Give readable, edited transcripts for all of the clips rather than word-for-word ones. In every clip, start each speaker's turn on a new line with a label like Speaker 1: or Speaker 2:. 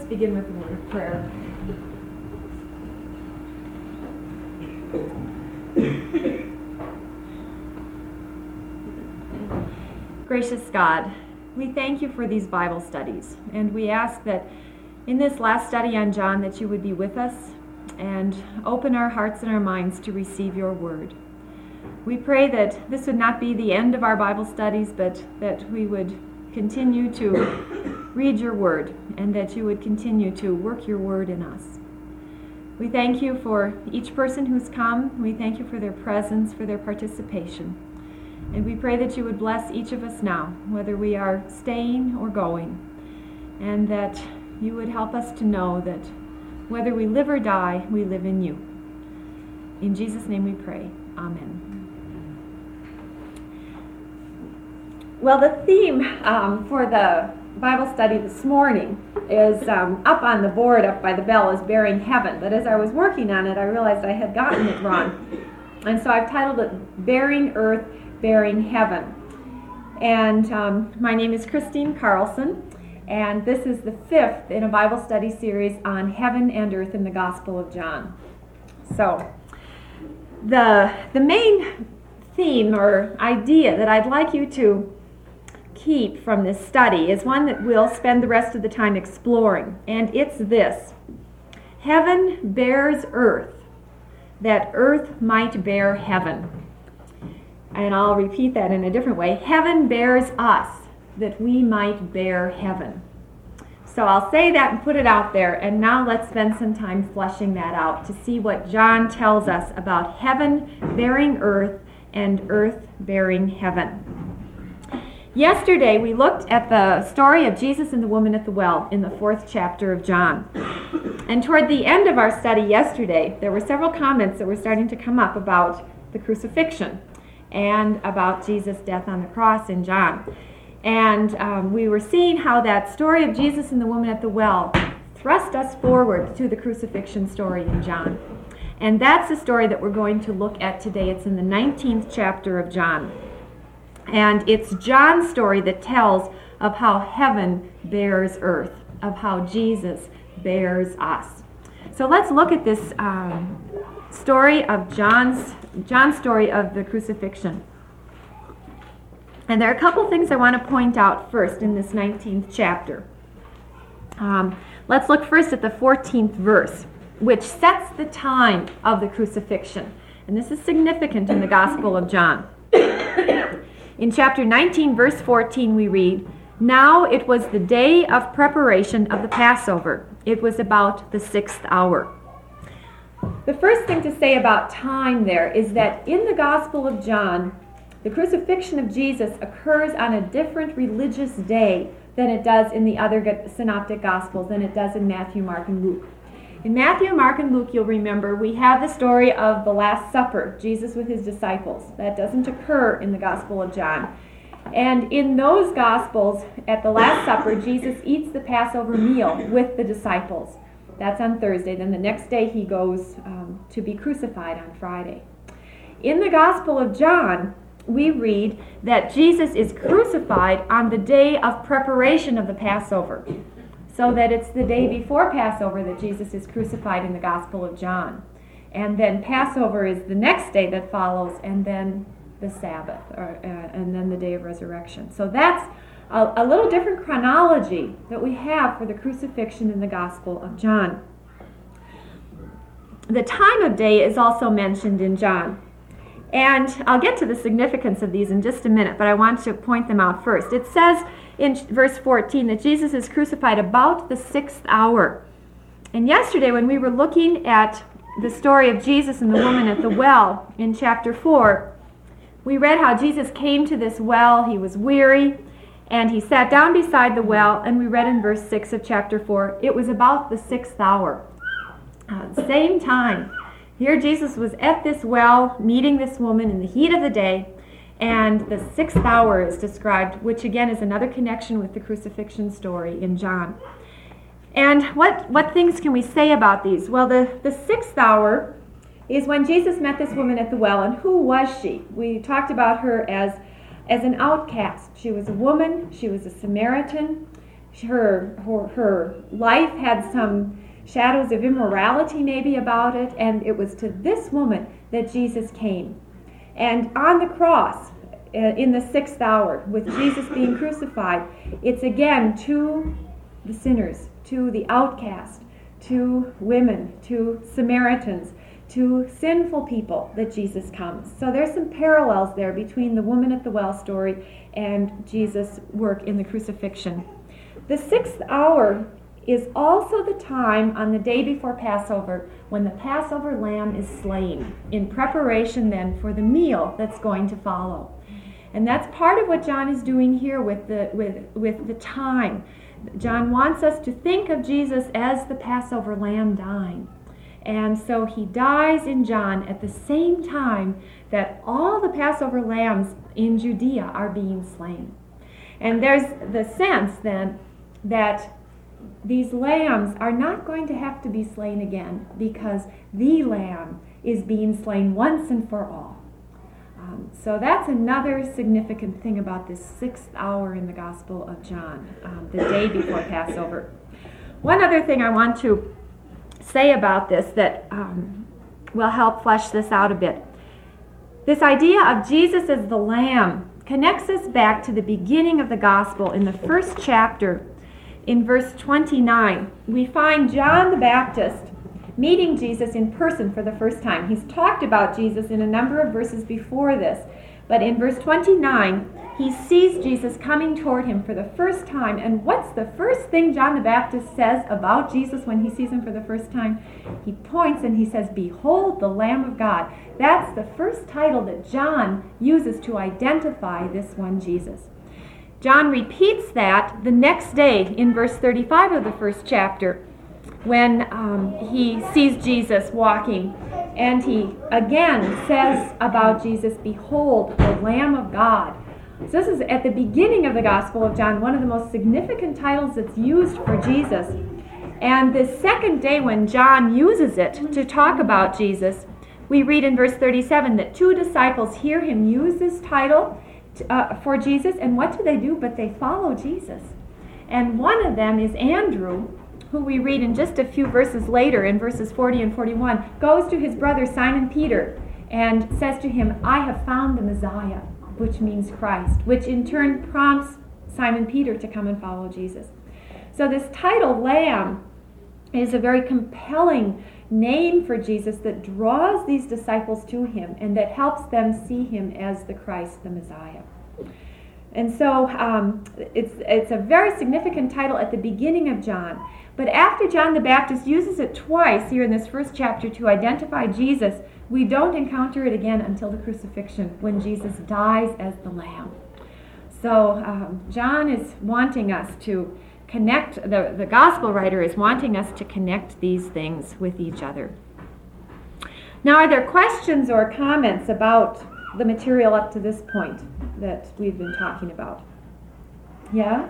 Speaker 1: begin with a word of prayer. Gracious God, we thank you for these Bible studies, and we ask that in this last study on John that you would be with us and open our hearts and our minds to receive your word. We pray that this would not be the end of our Bible studies, but that we would continue to read your word and that you would continue to work your word in us. We thank you for each person who's come. We thank you for their presence, for their participation. And we pray that you would bless each of us now, whether we are staying or going, and that you would help us to know that whether we live or die, we live in you. In Jesus' name we pray. Amen. Well, the theme for the Bible study this morning is up on the board, up by the bell, is Bearing Heaven. But as I was working on it, I realized I had gotten it wrong. And so I've titled it Bearing Earth, Bearing Heaven. And my name is Christine Carlson, and this is the fifth in a Bible study series on heaven and earth in the Gospel of John. So, the main theme or idea that I'd like you to keep from this study is one that we'll spend the rest of the time exploring, and it's this: heaven bears earth, that earth might bear heaven. And I'll repeat that in a different way. Heaven bears us, that we might bear heaven. So I'll say that and put it out there, and now let's spend some time fleshing that out to see what John tells us about heaven bearing earth and earth bearing heaven. Yesterday we looked at the story of Jesus and the woman at the well in the 4th chapter of John. And toward the end of our study yesterday, there were several comments that were starting to come up about the crucifixion and about Jesus' death on the cross in John. And we were seeing how that story of Jesus and the woman at the well thrust us forward to the crucifixion story in John. And that's the story that we're going to look at today. It's in the 19th chapter of John. And it's John's story that tells of how heaven bears earth, of how Jesus bears us. So let's look at this story of John's story of the crucifixion. And there are a couple things I want to point out first in this 19th chapter. Let's look first at the 14th verse, which sets the time of the crucifixion. And this is significant in the Gospel of John. In chapter 19, verse 14, we read, "Now it was the day of preparation of the Passover. It was about the 6th hour." The first thing to say about time there is that in the Gospel of John, the crucifixion of Jesus occurs on a different religious day than it does in the other synoptic Gospels, than it does in Matthew, Mark, and Luke. In Matthew, Mark, and Luke, you'll remember, we have the story of the Last Supper, Jesus with his disciples. That doesn't occur in the Gospel of John. And in those Gospels, at the Last Supper, Jesus eats the Passover meal with the disciples. That's on Thursday. Then the next day he goes to be crucified on Friday. In the Gospel of John, we read that Jesus is crucified on the day of preparation of the Passover. So that it's the day before Passover that Jesus is crucified in the Gospel of John. And then Passover is the next day that follows, and then the Sabbath, and then the day of resurrection. So that's a little different chronology that we have for the crucifixion in the Gospel of John. The time of day is also mentioned in John. And I'll get to the significance of these in just a minute, but I want to point them out first. It says in verse 14 that Jesus is crucified about the 6th hour. And yesterday when we were looking at the story of Jesus and the woman at the well in chapter 4, we read how Jesus came to this well, he was weary, and he sat down beside the well, and we read in verse 6 of chapter 4, it was about the 6th hour. Same time. Here Jesus was at this well, meeting this woman in the heat of the day, and the 6th hour is described, which again is another connection with the crucifixion story in John. And what things can we say about these? Well, the 6th hour is when Jesus met this woman at the well, and who was she? We talked about her as an outcast. She was a woman, she was a Samaritan, her life had some shadows of immorality maybe about it, and it was to this woman that Jesus came. And on the cross, in the 6th hour, with Jesus being crucified, it's again to the sinners, to the outcast, to women, to Samaritans, to sinful people that Jesus comes. So there's some parallels there between the woman at the well story and Jesus' work in the crucifixion. The 6th hour is also the time on the day before Passover when the Passover lamb is slain in preparation then for the meal that's going to follow. And that's part of what John is doing here with the time. John wants us to think of Jesus as the Passover lamb dying. And so he dies in John at the same time that all the Passover lambs in Judea are being slain. And there's the sense then that these lambs are not going to have to be slain again because the lamb is being slain once and for all. So that's another significant thing about this 6th hour in the Gospel of John, the day before Passover. One other thing I want to say about this that will help flesh this out a bit. This idea of Jesus as the Lamb connects us back to the beginning of the Gospel in the 1st chapter. In verse 29, we find John the Baptist meeting Jesus in person for the first time. He's talked about Jesus in a number of verses before this, but in verse 29, he sees Jesus coming toward him for the first time. And what's the first thing John the Baptist says about Jesus when he sees him for the first time? He points and he says, "Behold the Lamb of God." That's the first title that John uses to identify this one Jesus. John repeats that the next day in verse 35 of the 1st chapter when he sees Jesus walking. And he again says about Jesus, "Behold the Lamb of God." So this is at the beginning of the Gospel of John, one of the most significant titles that's used for Jesus. And the second day when John uses it to talk about Jesus, we read in verse 37 that 2 disciples hear him use this title for Jesus, and what do? But they follow Jesus. And one of them is Andrew, who we read in just a few verses later, in verses 40 and 41, goes to his brother Simon Peter and says to him, "I have found the Messiah," which means Christ, which in turn prompts Simon Peter to come and follow Jesus. So this title, Lamb, is a very compelling name for Jesus that draws these disciples to him and that helps them see him as the Christ, the Messiah. And so it's a very significant title at the beginning of John. But after John the Baptist uses it twice here in this 1st chapter to identify Jesus, we don't encounter it again until the crucifixion, when Jesus dies as the Lamb. So John is wanting us to connect, the gospel writer is wanting us to connect these things with each other. Now, are there questions or comments about the material up to this point that we've been talking about? Yeah?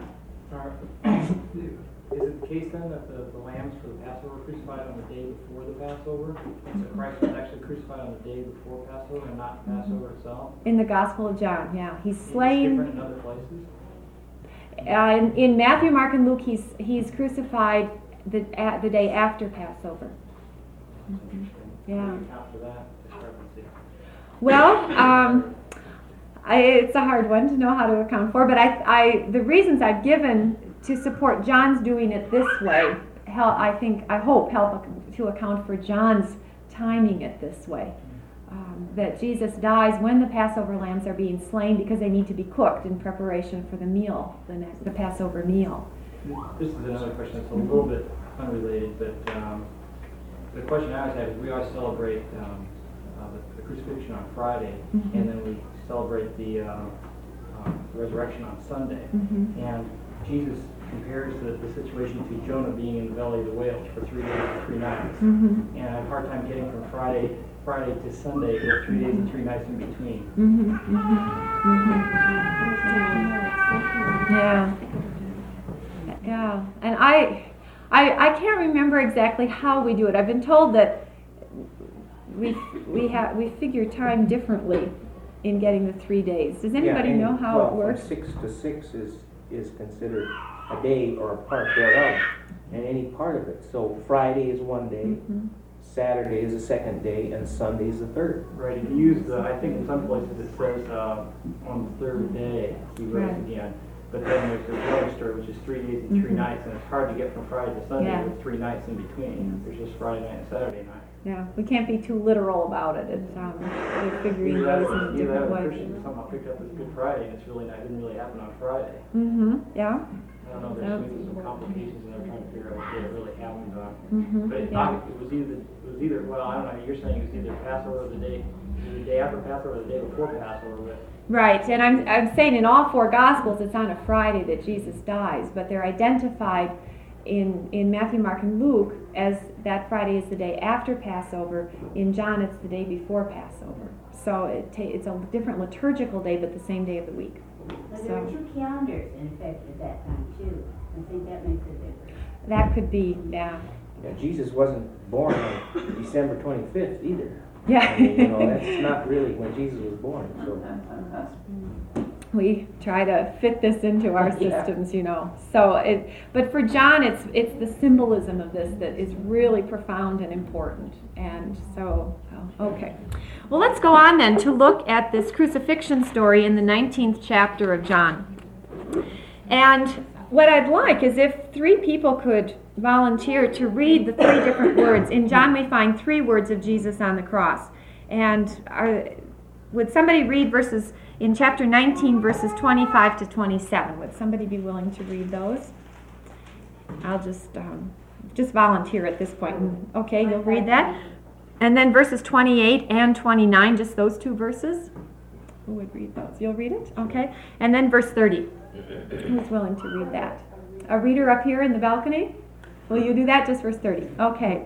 Speaker 2: Is it the case then that the lambs for the Passover were crucified on the day before the Passover? And so Christ was actually crucified on the day before Passover and not Passover itself?
Speaker 1: In the Gospel of John, yeah. He's slain.
Speaker 2: It's different in other places?
Speaker 1: In Matthew, Mark, and Luke, he's crucified the day after Passover. Yeah.
Speaker 2: After that discrepancy.
Speaker 1: Well, it's a hard one to know how to account for, but the reasons I've given to support John's doing it this way, I hope help to account for John's timing it this way. That Jesus dies when the Passover lambs are being slain because they need to be cooked in preparation for the meal, the Passover meal.
Speaker 2: This is another question that's a little bit unrelated, but the question I always have is we always celebrate the crucifixion on Friday, and then we celebrate the resurrection on Sunday. And Jesus compares the situation to Jonah being in the belly of the whale for 3 days and 3 nights. And I have a hard time getting from Friday to Sunday with 3 days and 3 nights in between.
Speaker 1: Yeah. And I can't remember exactly how we do it. I've been told that we figure time differently in getting the 3 days. Does anybody know how it works?
Speaker 3: From 6 to 6 is is considered a day or a part thereof, and any part of it. So Friday is one day, Saturday is the second day, and Sunday is the third.
Speaker 2: Right, if you use the, I think in some places it says on the third day, he rose again. But then there's the register, which is 3 days and 3 nights, and it's hard to get from Friday to Sunday with 3 nights in between. There's just Friday night and Saturday night.
Speaker 1: Yeah, we can't be too literal about it. It's we're figuring
Speaker 2: Either
Speaker 1: those
Speaker 2: that
Speaker 1: in a
Speaker 2: or
Speaker 1: different way.
Speaker 2: Christians somehow picked up this Good Friday, and it's really not, it didn't really happen on Friday.
Speaker 1: Yeah.
Speaker 2: I don't know, there's some complications, and they're trying to figure out what day it really happened on. But it was either, well, I don't know, you're saying it was either Passover or the day after Passover or the day before Passover, but
Speaker 1: Right, and I'm saying in all 4 Gospels it's on a Friday that Jesus dies, but they're identified in Matthew, Mark, and Luke as that Friday is the day after Passover. In John, it's the day before Passover. So it's a different liturgical day, but the same day of the week.
Speaker 4: But there were 2 calendars in effect at that time, too. I think that makes a difference.
Speaker 1: That could be, yeah.
Speaker 3: Yeah, Jesus wasn't born on December 25th either.
Speaker 1: Yeah.
Speaker 3: I mean, that's not really when Jesus was born. So
Speaker 1: we try to fit this into our systems, So, but for John, it's the symbolism of this that is really profound and important. And so, okay. Well, let's go on then to look at this crucifixion story in the 19th chapter of John. And what I'd like is if 3 people could volunteer to read the 3 different words. In John, we find 3 words of Jesus on the cross. And would somebody read verses in chapter 19, verses 25 to 27? Would somebody be willing to read those? I'll just volunteer at this point. Okay, you'll read that. And then verses 28 and 29, just those 2 verses. Who would read those? You'll read it? Okay. And then verse 30. Who's willing to read that? A reader up here in the balcony? Will you do that? Just verse 30. Okay.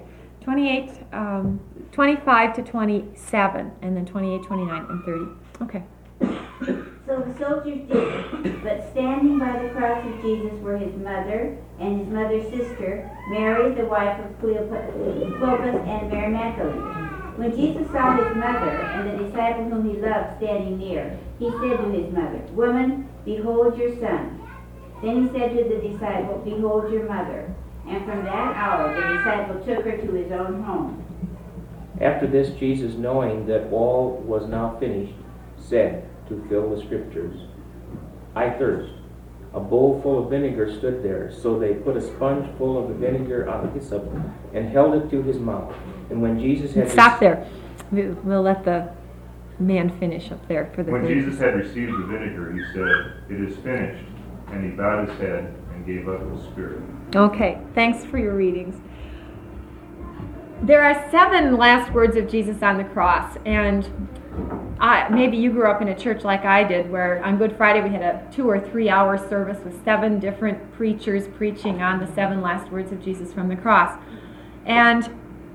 Speaker 1: 25 to 27, and then 28, 29, and 30. Okay.
Speaker 4: So the soldiers did, but standing by the cross of Jesus were his mother and his mother's sister, Mary, the wife of Cleopas, and Mary Magdalene. When Jesus saw his mother and the disciple whom he loved standing near, he said to his mother, "Woman, behold your son." Then he said to the disciple, "Behold your mother." And from that hour the disciple took her to his own home.
Speaker 3: after this, Jesus, knowing that all was now finished, said, to fill the scriptures, "I thirst." A bowl full of vinegar stood there, so they put a sponge full of the vinegar on a hyssop and held it to his mouth. And when Jesus had...
Speaker 1: Stop there. We'll let the man finish up there for the...
Speaker 5: When Jesus had received the vinegar, he said, "It is finished," and he bowed his head and gave up his spirit.
Speaker 1: Okay, thanks for your readings. There are 7 last words of Jesus on the cross, and maybe you grew up in a church like I did, where on Good Friday we had a 2 or 3 hour service with 7 different preachers preaching on the 7 last words of Jesus from the cross. And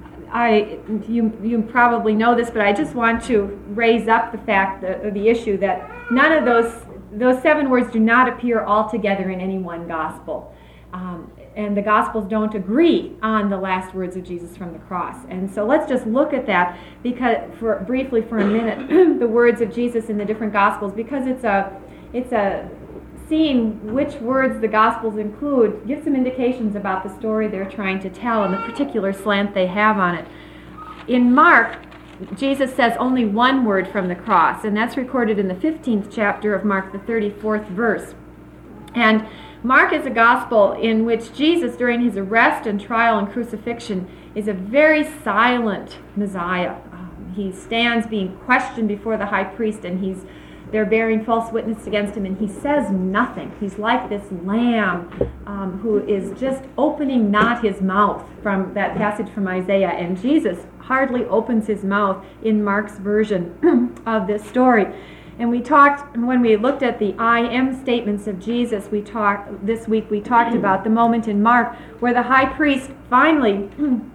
Speaker 1: you probably know this, but I just want to raise up the fact, the issue that none of those 7 words do not appear all together in any one gospel. And the Gospels don't agree on the last words of Jesus from the cross. And so let's just look at that briefly for a minute, the words of Jesus in the different Gospels, because it's a seeing which words the Gospels include gives some indications about the story they're trying to tell and the particular slant they have on it. In Mark, Jesus says only one word from the cross, and that's recorded in the 15th chapter of Mark, the 34th verse. And Mark is a gospel in which Jesus, during his arrest and trial and crucifixion, is a very silent Messiah. He stands being questioned before the high priest, and they're bearing false witness against him, and he says nothing. He's like this lamb who is just opening not his mouth, from that passage from Isaiah. And Jesus hardly opens his mouth in Mark's version of this story. And when we looked at the I am statements of Jesus, this week we talked about the moment in Mark where the high priest finally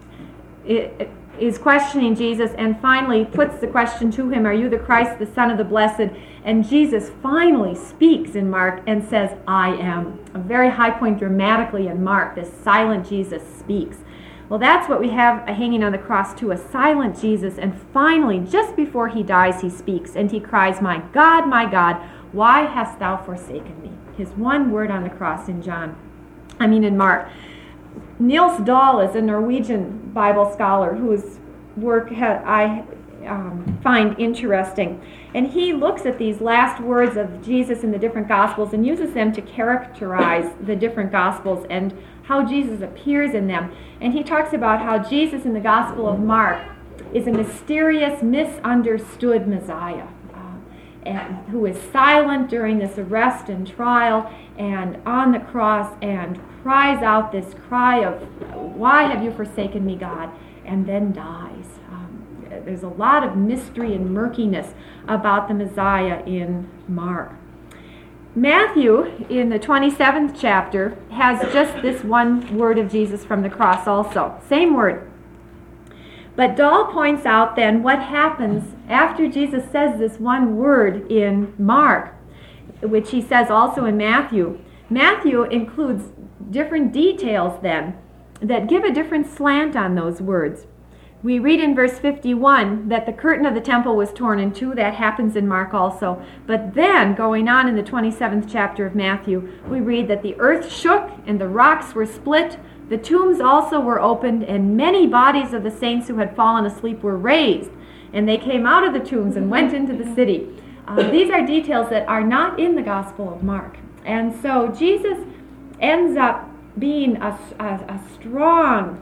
Speaker 1: is questioning Jesus and finally puts the question to him, "Are you the Christ, the Son of the Blessed?" And Jesus finally speaks in Mark and says, "I am." A very high point dramatically in Mark, this silent Jesus speaks. Well, that's what we have hanging on the cross too, a silent Jesus. And finally, just before he dies, he speaks and he cries, my God, why hast thou forsaken me?" His one word on the cross in Mark. Niels Dahl is a Norwegian Bible scholar whose work I find interesting. And he looks at these last words of Jesus in the different Gospels and uses them to characterize the different Gospels and how Jesus appears in them. And he talks about how Jesus in the Gospel of Mark is a mysterious, misunderstood Messiah, and who is silent during this arrest and trial and on the cross and cries out this cry of, "Why have you forsaken me, God?" and then dies. There's a lot of mystery and murkiness about the Messiah in Mark. Matthew, in the 27th chapter, has just this one word of Jesus from the cross also. Same word. But Dahl points out then what happens after Jesus says this one word in Mark, which he says also in Matthew. Matthew includes different details then that give a different slant on those words. We read in verse 51 that the curtain of the temple was torn in two. That happens in Mark also. But then, going on in the 27th chapter of Matthew, we read that the earth shook and the rocks were split. The tombs also were opened, and many bodies of the saints who had fallen asleep were raised. And they came out of the tombs and went into the city. These are details that are not in the Gospel of Mark. And so Jesus ends up being a strong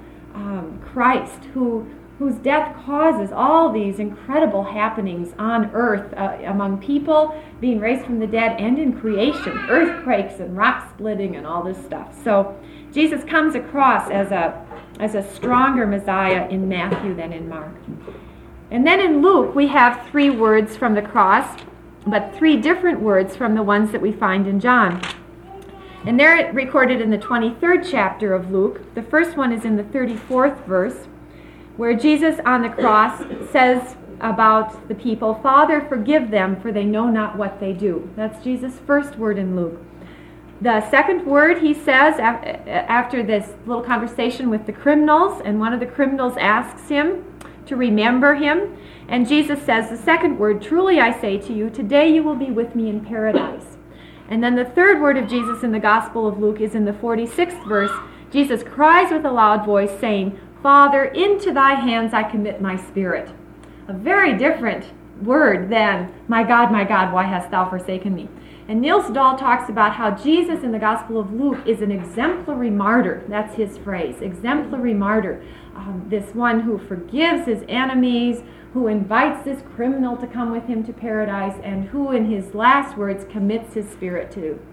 Speaker 1: Christ whose death causes all these incredible happenings on earth among people, being raised from the dead, and in creation, earthquakes and rock splitting and all this stuff. So Jesus comes across as a stronger Messiah in Matthew than in Mark. And then in Luke, we have 3 words from the cross, but 3 different words from the ones that we find in John. And they're recorded in the 23rd chapter of Luke. The first one is in the 34th verse, where Jesus on the cross says about the people, "Father, forgive them, for they know not what they do." That's Jesus' first word in Luke. The second word he says after this little conversation with the criminals, and one of the criminals asks him to remember him, and Jesus says the second word, "Truly I say to you, today you will be with me in paradise." And then the third word of Jesus in the Gospel of Luke is in the 46th verse. Jesus cries with a loud voice, saying, "Father, into thy hands I commit my spirit." A very different word than, my God, why hast thou forsaken me?" And Niels Dahl talks about how Jesus in the Gospel of Luke is an exemplary martyr. That's his phrase, exemplary martyr. This one who forgives his enemies, who invites this criminal to come with him to paradise, and who in his last words commits his spirit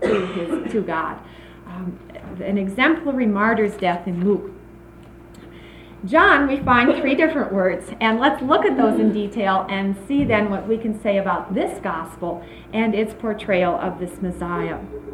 Speaker 1: to God. An exemplary martyr's death in Luke. John, we find 3 different words, and let's look at those in detail and see then what we can say about this gospel and its portrayal of this Messiah.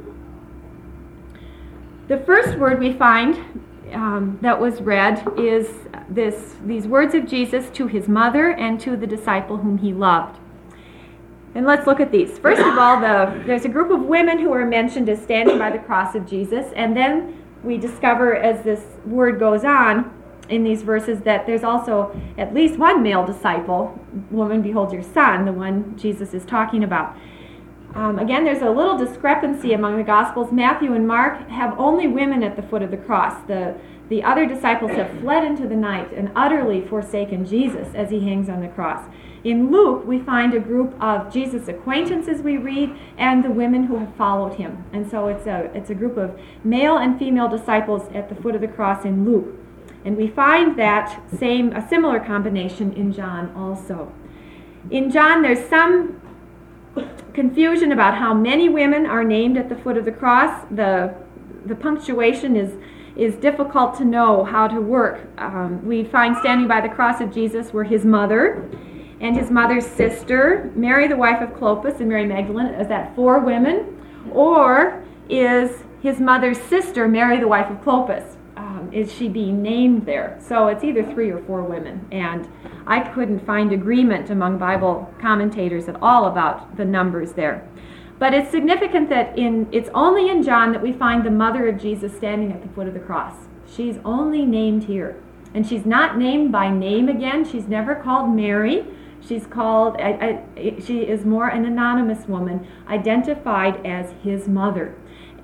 Speaker 1: The first word we find that was read is these words of Jesus to his mother and to the disciple whom he loved. And let's look at these. First of all, there's a group of women who are mentioned as standing by the cross of Jesus, and then we discover as this word goes on in these verses that there's also at least one male disciple. "Woman, behold your son," the one Jesus is talking about. Again, there's a little discrepancy among the Gospels. Matthew and Mark have only women at the foot of the cross. The other disciples have fled into the night and utterly forsaken Jesus as he hangs on the cross. In Luke, we find a group of Jesus' acquaintances we read, and the women who have followed him. And so it's a group of male and female disciples at the foot of the cross in Luke. And we find a similar combination in John also. In John, there's some confusion about how many women are named at the foot of the cross. The punctuation is difficult to know how to work. We find standing by the cross of Jesus were his mother and his mother's sister, Mary the wife of Clopas, and Mary Magdalene. Is that 4 women? Or is his mother's sister, Mary the wife of Clopas? Is she being named there? So it's either 3 or 4 women, and I couldn't find agreement among Bible commentators at all about the numbers there. But it's significant that it's only in John that we find the mother of Jesus standing at the foot of the cross. She's only named here, and she's not named by name again. She's never called Mary. She's called. She is more an anonymous woman, identified as his mother.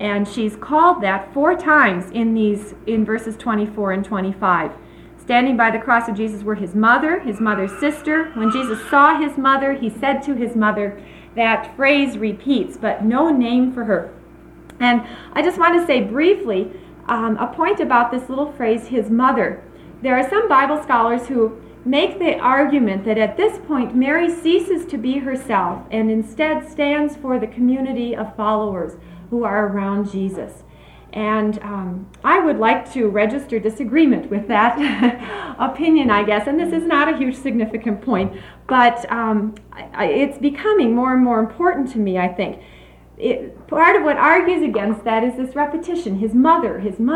Speaker 1: And she's called that 4 times in verses 24 and 25. Standing by the cross of Jesus were his mother's sister. When Jesus saw his mother, he said to his mother, that phrase repeats, but no name for her. And I just want to say briefly a point about this little phrase, his mother. There are some Bible scholars who make the argument that at this point Mary ceases to be herself and instead stands for the community of followers who are around Jesus. And I would like to register disagreement with that opinion, I guess. And this is not a huge significant point, but it's becoming more and more important to me, I think. Part of what argues against that is this repetition, his mother,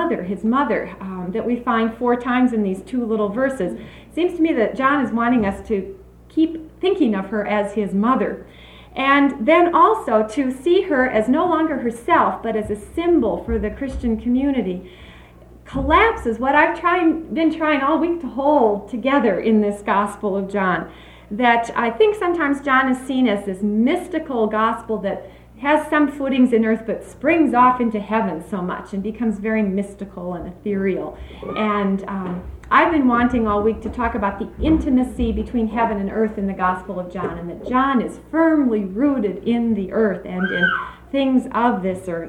Speaker 1: that we find 4 times in these 2 little verses. It seems to me that John is wanting us to keep thinking of her as his mother. And then also to see her as no longer herself, but as a symbol for the Christian community, collapses what I've been trying all week to hold together in this Gospel of John. That I think sometimes John is seen as this mystical gospel that has some footings in earth but springs off into heaven so much and becomes very mystical and ethereal. And I've been wanting all week to talk about the intimacy between heaven and earth in the Gospel of John, and that John is firmly rooted in the earth and in things of this earth.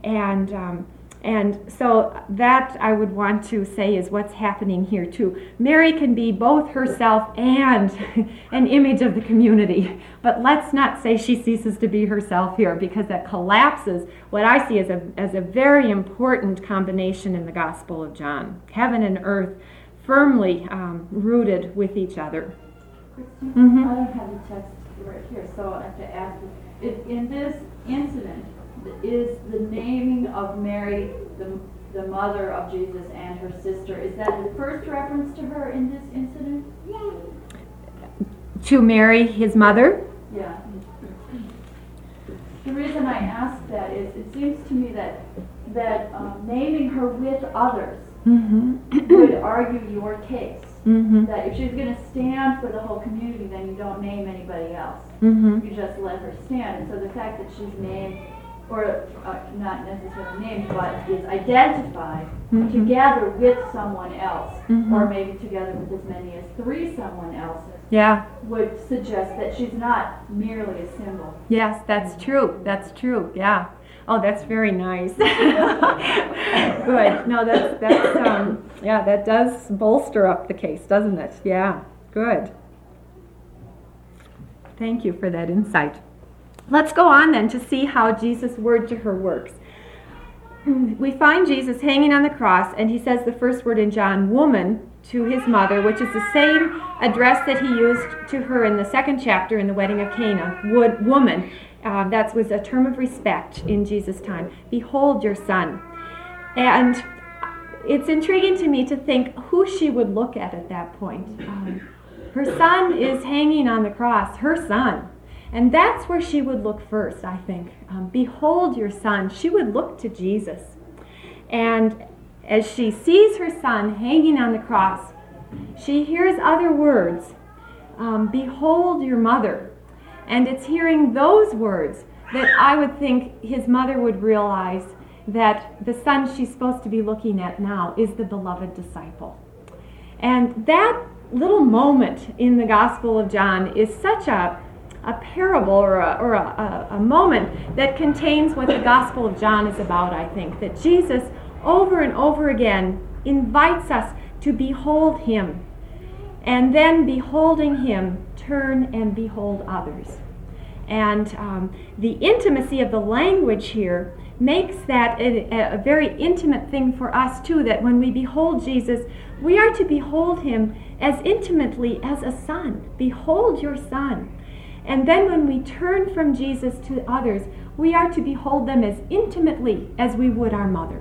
Speaker 1: And so that I would want to say is what's happening here too. Mary can be both herself and an image of the community, but let's not say she ceases to be herself here, because that collapses what I see as a very important combination in the Gospel of John. Heaven and earth firmly rooted with each other.
Speaker 6: Kristen, I don't have the text right here, so I have to ask you. In this incident, is the naming of Mary, the mother of Jesus, and her sister, is that the first reference to her in this incident?
Speaker 1: To Mary, his mother?
Speaker 6: Yeah. The reason I ask that is it seems to me that naming her with others would argue your case. That if she's going to stand for the whole community, then you don't name anybody else. You just let her stand. And so the fact that she's named, or not necessarily named, but is identified together with someone else, or maybe together with as many as 3 someone else's, would suggest that she's not merely a symbol.
Speaker 1: Yes, that's true. That's true. Yeah. Oh, that's very nice. Good. No, that's that does bolster up the case, doesn't it? Yeah. Good. Thank you for that insight. Let's go on then to see how Jesus' word to her works. We find Jesus hanging on the cross, and he says the first word in John, woman, to his mother, which is the same address that he used to her in the 2nd chapter in the wedding of Cana. Woman. That was a term of respect in Jesus' time. Behold your son. And it's intriguing to me to think who she would look at that point. Her son is hanging on the cross, her son. And that's where she would look first, I think. Behold your son. She would look to Jesus. And as she sees her son hanging on the cross, she hears other words. Behold your mother. And it's hearing those words that I would think his mother would realize that the son she's supposed to be looking at now is the beloved disciple. And that little moment in the Gospel of John is such a parable or a moment that contains what the Gospel of John is about, I think. That Jesus over and over again invites us to behold him. And then beholding him, turn and behold others. And the intimacy of the language here makes that a very intimate thing for us too, that when we behold Jesus, we are to behold him as intimately as a son. Behold your son. And then when we turn from Jesus to others, we are to behold them as intimately as we would our mother.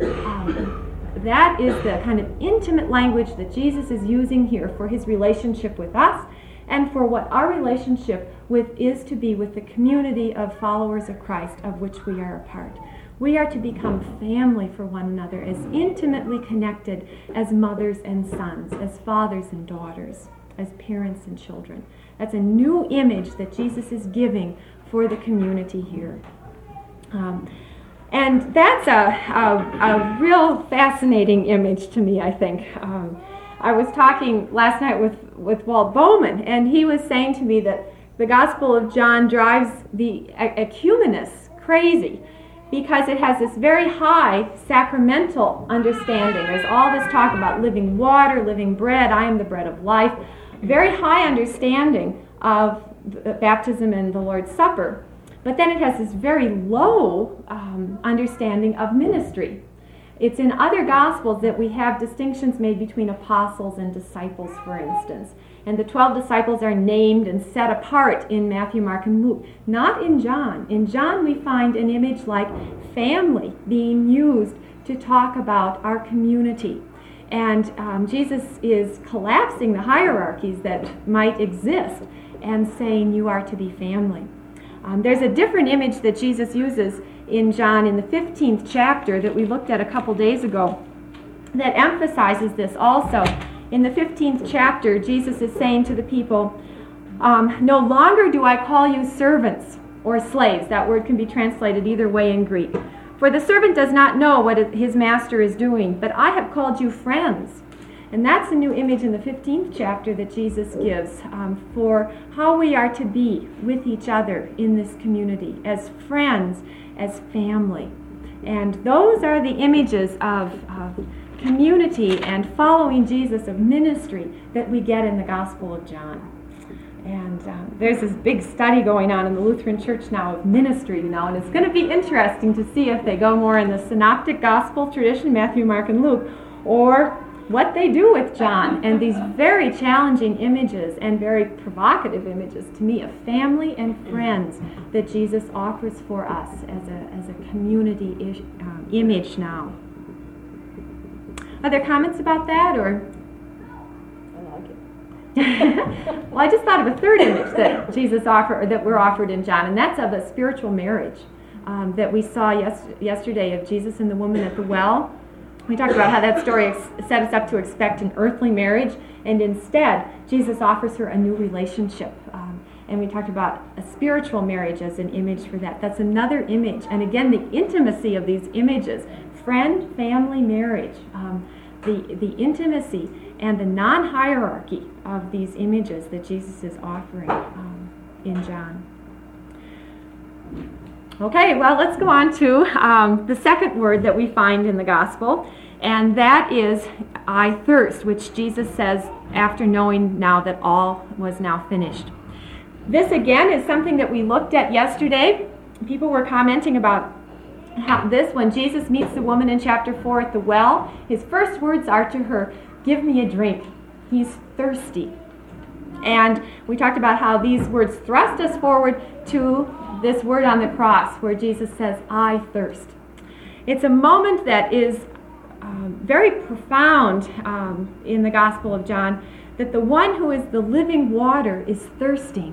Speaker 1: That is the kind of intimate language that Jesus is using here for his relationship with us, and for what our relationship is to be with the community of followers of Christ of which we are a part. We are to become family for one another, as intimately connected as mothers and sons, as fathers and daughters, as parents and children. That's a new image that Jesus is giving for the community here. And that's a real fascinating image to me, I think. I was talking last night with Walt Bowman, and he was saying to me that the Gospel of John drives the ecumenists crazy because it has this very high sacramental understanding. There's all this talk about living water, living bread, I am the bread of life. Very high understanding of baptism and the Lord's Supper. But then it has this very low understanding of ministry. It's in other Gospels that we have distinctions made between apostles and disciples, for instance. And the 12 disciples are named and set apart in Matthew, Mark, and Luke. Not in John. In John we find an image like family being used to talk about our community. And Jesus is collapsing the hierarchies that might exist and saying you are to be family. There's a different image that Jesus uses in John in the 15th chapter that we looked at a couple days ago that emphasizes this also. In the 15th chapter, Jesus is saying to the people, no longer do I call you servants or slaves. That word can be translated either way in Greek. For the servant does not know what his master is doing, but I have called you friends. And that's a new image in the 15th chapter that Jesus gives for how we are to be with each other in this community, as friends, as family. And those are the images of community and following Jesus, of ministry, that we get in the Gospel of John. And there's this big study going on in the Lutheran Church now of ministry now, and it's going to be interesting to see if they go more in the synoptic gospel tradition, Matthew, Mark, and Luke, or what they do with John and these very challenging images and very provocative images to me of family and friends that Jesus offers for us as a community image now. Other comments about that, or?
Speaker 7: I like it.
Speaker 1: Well, I just thought of a third image that Jesus offered, or that we're offered in John, and that's of a spiritual marriage that we saw yesterday of Jesus and the woman at the well. We talked about how that story set us up to expect an earthly marriage, and instead, Jesus offers her a new relationship. And we talked about a spiritual marriage as an image for that. That's another image. And again, the intimacy of these images, friend, family, marriage, the intimacy and the non-hierarchy of these images that Jesus is offering in John. Okay, well, let's go on to the second word that we find in the gospel, and that is I thirst, which Jesus says after knowing now that all was now finished. This again is something that we looked at yesterday. People were commenting about how this, when Jesus meets the woman in chapter 4 at the well, his first words are to her, "Give me a drink." He's thirsty. And we talked about how these words thrust us forward to this word on the cross where Jesus says, "I thirst." It's a moment that is very profound in the Gospel of John, that the one who is the living water is thirsting,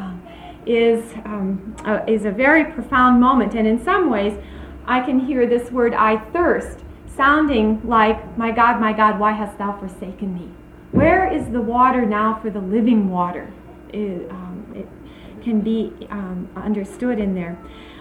Speaker 1: is a very profound moment. And in some ways, I can hear this word, "I thirst," sounding like, my God, why hast thou forsaken me?" Where is the water now for the living water? It can be understood in there.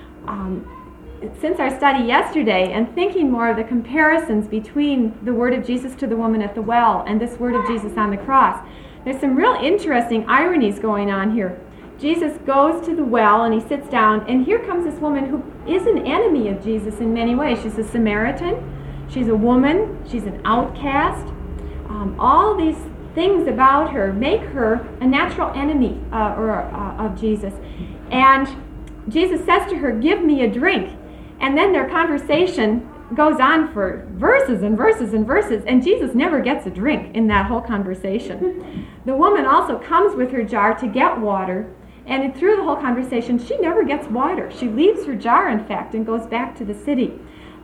Speaker 1: Since our study yesterday and thinking more of the comparisons between the word of Jesus to the woman at the well and this word of Jesus on the cross, there's some real interesting ironies going on here. Jesus goes to the well and he sits down, and here comes this woman who is an enemy of Jesus in many ways. She's a Samaritan, she's a woman, she's an outcast. All these things about her make her a natural enemy of Jesus. And Jesus says to her, "Give me a drink." And then their conversation goes on for verses and verses and verses, and Jesus never gets a drink in that whole conversation. The woman also comes with her jar to get water, and through the whole conversation, she never gets water. She leaves her jar, in fact, and goes back to the city.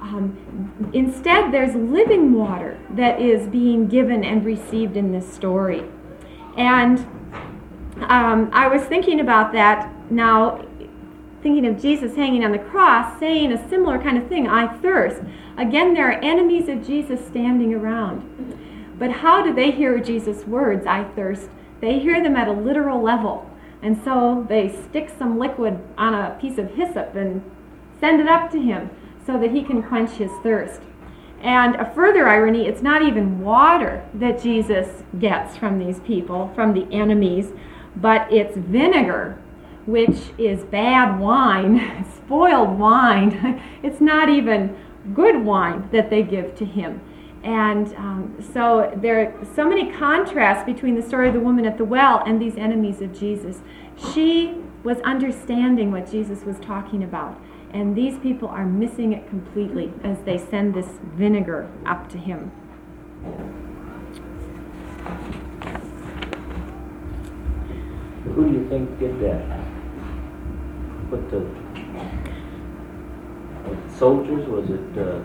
Speaker 1: Instead, there's living water that is being given and received in this story. And I was thinking about that now, thinking of Jesus hanging on the cross, saying a similar kind of thing, "I thirst." Again, there are enemies of Jesus standing around. But how do they hear Jesus' words, "I thirst"? They hear them at a literal level. And so they stick some liquid on a piece of hyssop and send it up to him so that he can quench his thirst. And a further irony, it's not even water that Jesus gets from these people, from the enemies, but it's vinegar, which is bad wine, spoiled wine. It's not even good wine that they give to him. And so there are so many contrasts between the story of the woman at the well and these enemies of Jesus. She was understanding what Jesus was talking about. And these people are missing it completely as they send this vinegar up to him.
Speaker 3: Who do you think did that? Put the soldiers? Was it?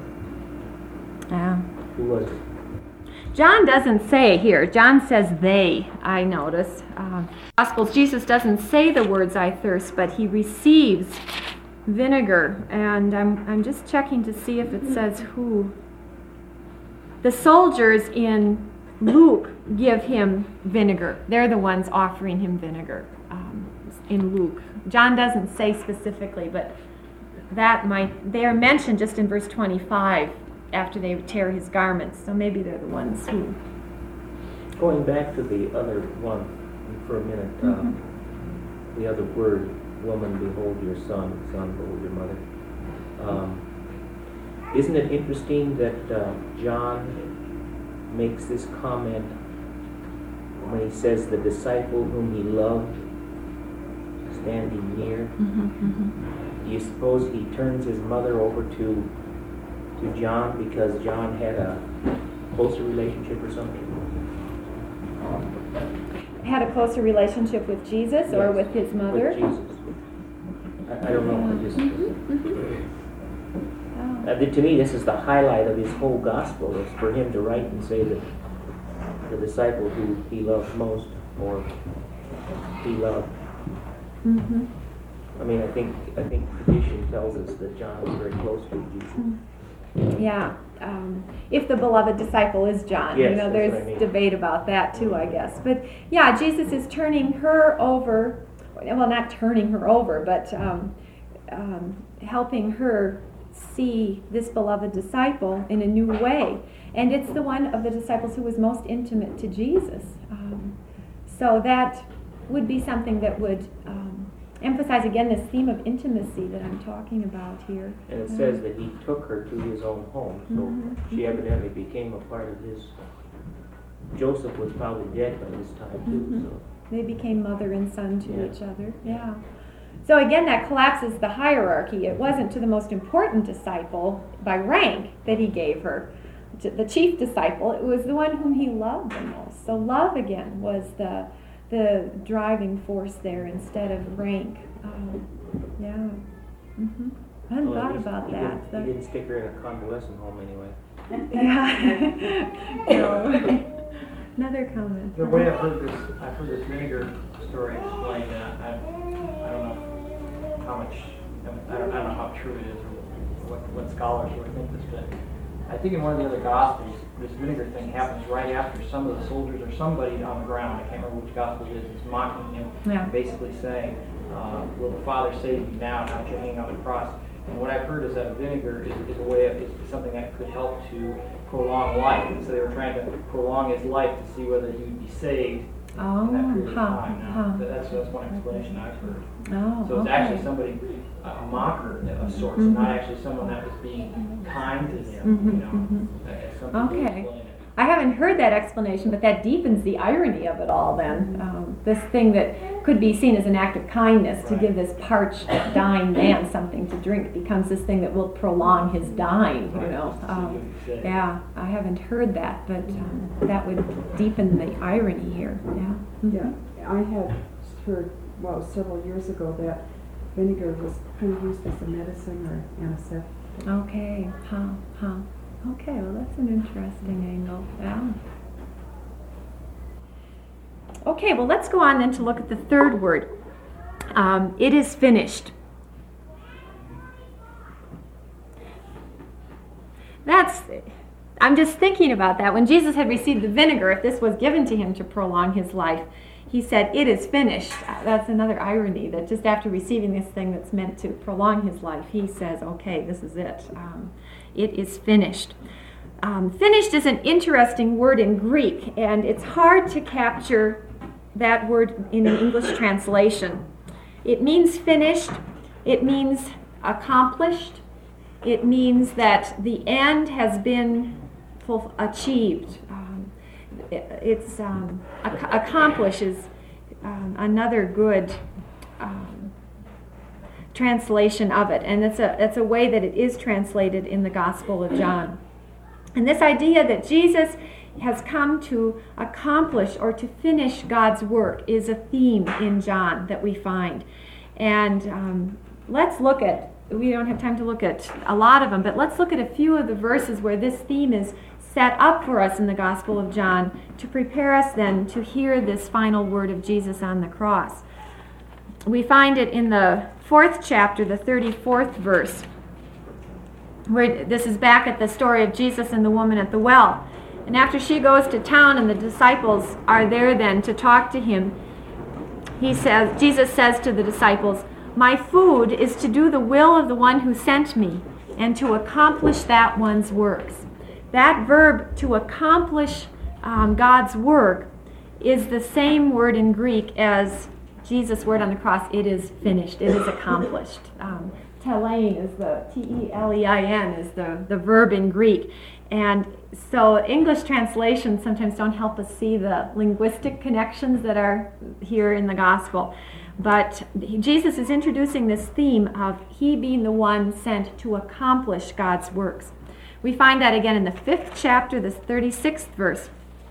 Speaker 3: Who was it?
Speaker 1: John doesn't say here. John says they, I notice. Gospels, Jesus doesn't say the words "I thirst," but he receives vinegar. And I'm just checking to see if it says who. The soldiers in Luke give him vinegar. They're the ones offering him vinegar in Luke. John doesn't say specifically, but they're mentioned just in verse 25 after they tear his garments. So maybe they're the ones who.
Speaker 3: Going back to the other one for a minute, the other word, woman, behold your son, son, behold your mother. Isn't it interesting that John makes this comment when he says the disciple whom he loved standing near? Do you suppose he turns his mother over to John because John had a closer relationship or something?
Speaker 1: Had a closer relationship with Jesus or
Speaker 3: Yes,
Speaker 1: with his mother?
Speaker 3: With Jesus. I don't know. I just, to me, this is the highlight of his whole gospel. Is for him to write and say that the disciple who he loved most, or he loved. I mean, I think tradition tells us that John was very close to Jesus.
Speaker 1: Yeah. If the beloved disciple is John.
Speaker 3: Yes,
Speaker 1: there's
Speaker 3: that's what I mean.
Speaker 1: debate about that too, I guess. But yeah, Jesus is turning her over. Well, not turning her over, but helping her see this beloved disciple in a new way. And it's the one of the disciples who was most intimate to Jesus. So that would be something that would emphasize again this theme of intimacy that I'm talking about here.
Speaker 3: And it says that he took her to his own home, so she evidently became a part of his. Joseph was probably dead by this time too. So.
Speaker 1: They became mother and son to each other. Yeah. So again, that collapses the hierarchy. It wasn't to the most important disciple by rank that he gave her, the chief disciple. It was the one whom he loved the most. So love again was the driving force there instead of rank. Yeah. I hadn't thought about that.
Speaker 3: He didn't stick her in a convalescent home anyway.
Speaker 1: Yeah. No. Another comment.
Speaker 2: The way I've heard this vinegar story explained, I don't know how much, I don't know how true it is or what scholars would think this, but I think in one of the other Gospels, this vinegar thing happens right after some of the soldiers or somebody on the ground, I can't remember which Gospel it is mocking him, basically saying, will the Father save you now that you're hanging on the cross? And what I've heard is that vinegar is a way of, is something that could help to prolong life. And so they were trying to prolong his life to see whether he would be saved in that period of time. Now, that's one explanation I've heard. So it's actually somebody, a mocker of sorts, and not actually someone that was being kind to him. Some people explain it.
Speaker 1: I haven't heard that explanation, but that deepens the irony of it all then. This thing that could be seen as an act of kindness to give this parched, dying man something to drink becomes this thing that will prolong his dying, Yeah, I haven't heard that, but that would deepen the irony here.
Speaker 8: Yeah, I had heard, several years ago that vinegar was kind of used as a medicine or antiseptic.
Speaker 1: Okay, Okay, well that's an interesting angle. Yeah. Okay, well let's go on then to look at the third word. It is finished. I'm just thinking about that. When Jesus had received the vinegar, if this was given to him to prolong his life, he said, "It is finished." That's another irony, that just after receiving this thing that's meant to prolong his life, he says, okay, this is it. It is finished. Finished is an interesting word in Greek, and it's hard to capture that word in an English translation. It means finished. It means accomplished. It means that the end has been achieved. Accomplishes another good translation of it, and it's a way that it is translated in the Gospel of John. And this idea that Jesus has come to accomplish or to finish God's work is a theme in John that we find. And let's look at, we don't have time to look at a lot of them, but let's look at a few of the verses where this theme is set up for us in the Gospel of John to prepare us then to hear this final word of Jesus on the cross. We find it in the 4th chapter, the 34th verse, where this is back at the story of Jesus and the woman at the well. And after she goes to town and the disciples are there then to talk to him, Jesus says to the disciples, "My food is to do the will of the one who sent me and to accomplish that one's works." That verb, to accomplish God's work, is the same word in Greek as Jesus' word on the cross. It is finished. It is accomplished. Telein is the T-E-L-E-I-N is the verb in Greek. And so English translations sometimes don't help us see the linguistic connections that are here in the gospel. But Jesus is introducing this theme of he being the one sent to accomplish God's works. We find that again in the 5th chapter, the 36th verse.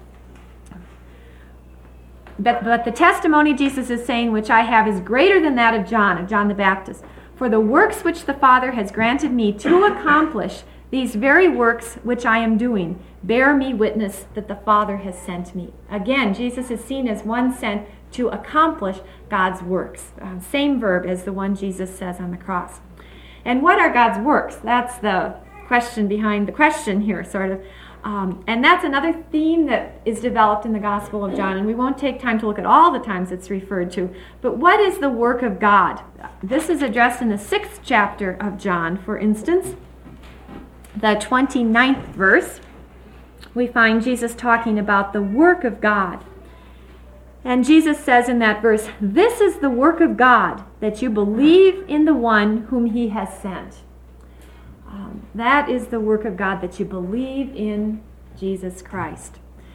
Speaker 1: But the testimony Jesus is saying, which I have, is greater than that of John the Baptist. For the works which the Father has granted me to accomplish, these very works which I am doing, bear me witness that the Father has sent me. Again, Jesus is seen as one sent to accomplish God's works. Same verb as the one Jesus says on the cross. And what are God's works? That's the question behind the question here, sort of. And that's another theme that is developed in the Gospel of John, and we won't take time to look at all the times it's referred to. But what is the work of God? This is addressed in the 6th chapter of John, for instance. The 29th verse, we find Jesus talking about the work of God. And Jesus says in that verse, "This is the work of God, that you believe in the one whom he has sent." That is the work of God, that you believe in Jesus Christ.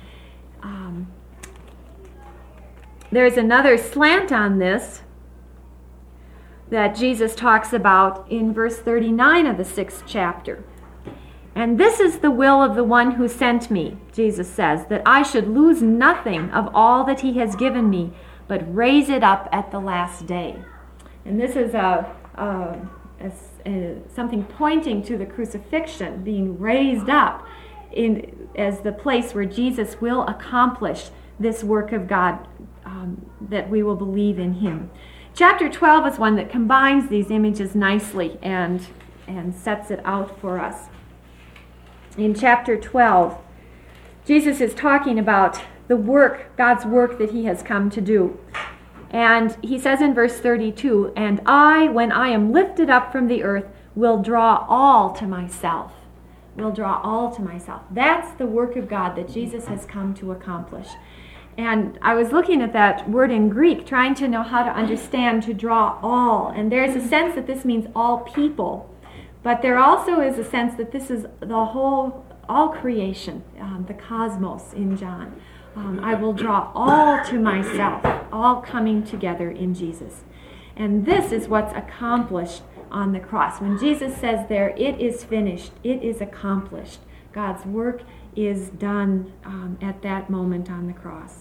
Speaker 1: There's another slant on this that Jesus talks about in verse 39 of the 6th chapter. "And this is the will of the one who sent me," Jesus says, "that I should lose nothing of all that he has given me, but raise it up at the last day." And this is something pointing to the crucifixion, being raised up as the place where Jesus will accomplish this work of God, that we will believe in him. Chapter 12 is one that combines these images nicely and sets it out for us. In chapter 12, Jesus is talking about the work, God's work that he has come to do. And he says in verse 32, "And I, when I am lifted up from the earth, will draw all to myself." Will draw all to myself. That's the work of God that Jesus has come to accomplish. And I was looking at that word in Greek, trying to know how to understand to draw all. And there's a sense that this means all people. But there also is a sense that this is all creation, the cosmos in John. I will draw all to myself, all coming together in Jesus. And this is what's accomplished on the cross. When Jesus says there, "It is finished," it is accomplished. God's work is done at that moment on the cross.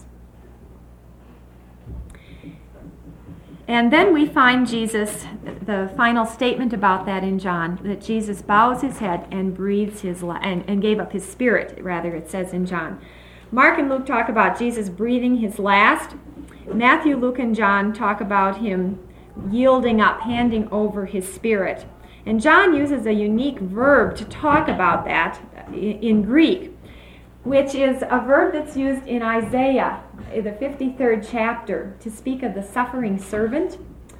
Speaker 1: And then we find Jesus, the final statement about that in John, that Jesus bows his head and breathes his and gave up his spirit, rather, it says in John. Mark and Luke talk about Jesus breathing his last. Matthew, Luke, and John talk about him yielding up, handing over his spirit. And John uses a unique verb to talk about that in Greek. which is a verb that's used in Isaiah, the 53rd chapter, to speak of the suffering servant.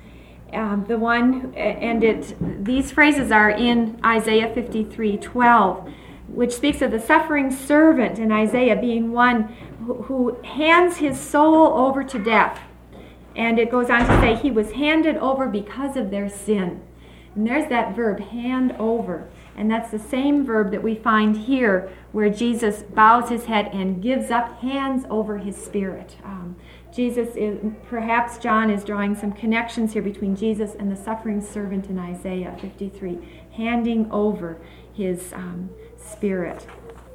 Speaker 1: These phrases are in Isaiah 53:12, which speaks of the suffering servant in Isaiah being one who hands his soul over to death. And it goes on to say he was handed over because of their sin. And there's that verb, hand over. And that's the same verb that we find here where Jesus bows his head and gives up, hands over his spirit. Perhaps John is drawing some connections here between Jesus and the suffering servant in Isaiah 53, handing over his spirit.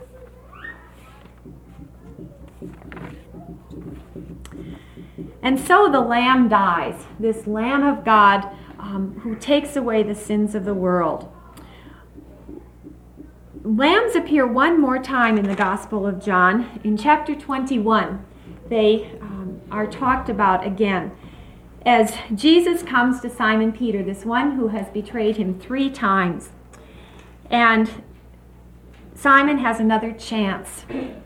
Speaker 1: And so the Lamb dies, this Lamb of God who takes away the sins of the world. Lambs appear one more time in the Gospel of John. In chapter 21, they are talked about again as Jesus comes to Simon Peter, this one who has betrayed him 3 times. And Simon has another chance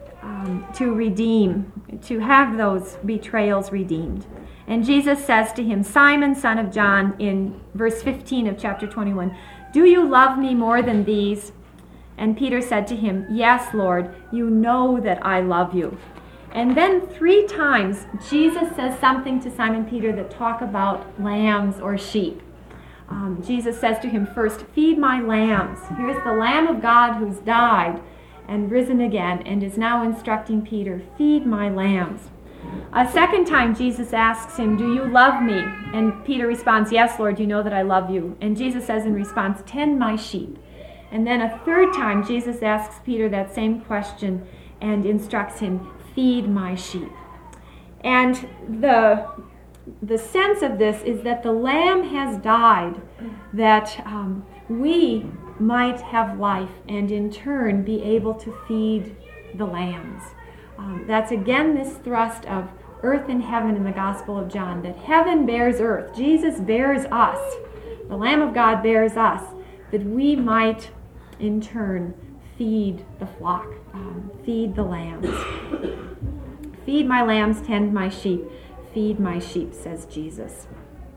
Speaker 1: to have those betrayals redeemed. And Jesus says to him, Simon, son of John, in verse 15 of chapter 21, do you love me more than these? And Peter said to him, yes, Lord, you know that I love you. And then 3 times, Jesus says something to Simon Peter that talk about lambs or sheep. Jesus says to him first, feed my lambs. Here's the Lamb of God who's died and risen again and is now instructing Peter, feed my lambs. A second time, Jesus asks him, do you love me? And Peter responds, yes, Lord, you know that I love you. And Jesus says in response, tend my sheep. And then a third time, Jesus asks Peter that same question and instructs him, feed my sheep. And the sense of this is that the Lamb has died, that we might have life and in turn be able to feed the lambs. That's again this thrust of earth and heaven in the Gospel of John, that heaven bears earth. Jesus bears us. The Lamb of God bears us, that we might in turn feed the flock, feed the lambs. Feed my lambs, tend my sheep. Feed my sheep, says Jesus.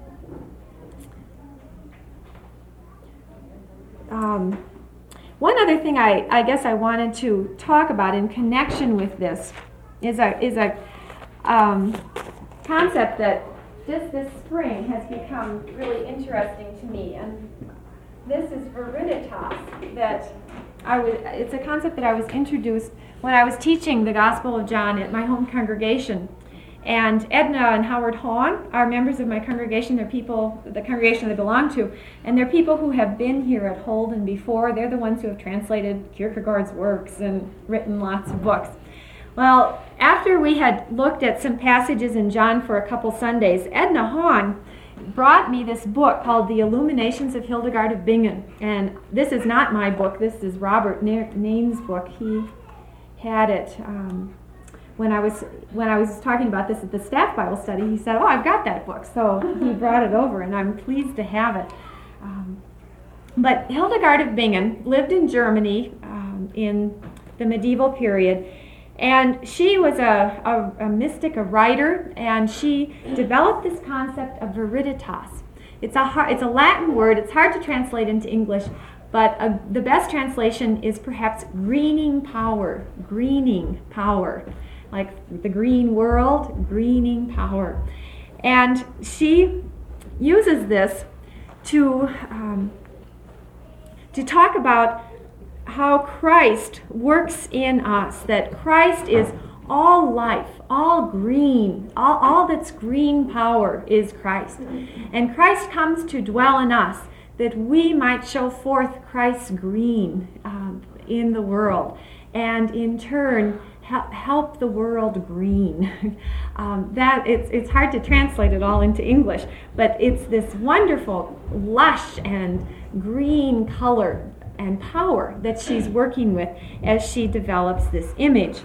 Speaker 1: One other thing I guess I wanted to talk about in connection with this is a concept that just this spring has become really interesting to me, and this is viriditas. It's a concept that I was introduced when I was teaching the Gospel of John at my home congregation. And Edna and Howard Hahn are members of my congregation. They're people, the congregation they belong to, and they're people who have been here at Holden before. They're the ones who have translated Kierkegaard's works and written lots of books. Well, after we had looked at some passages in John for a couple Sundays, Edna Hahn brought me this book called The Illuminations of Hildegard of Bingen. And this is not my book. This is Robert Nain's book. He had it when I was talking about this at the staff Bible study. He said, "Oh, I've got that book." So he brought it over, and I'm pleased to have it. But Hildegard of Bingen lived in Germany in the medieval period. And she was a mystic, a writer, and she developed this concept of viriditas. It's a Latin word. It's hard to translate into English, but the best translation is perhaps greening power, like the green world, greening power. And she uses this to talk about how Christ works in us, that Christ is all life, all green, all that's green power is Christ. And Christ comes to dwell in us that we might show forth Christ's green in the world, and in turn help the world green. It's hard to translate it all into English, but it's this wonderful lush and green color and power that she's working with as she develops this image.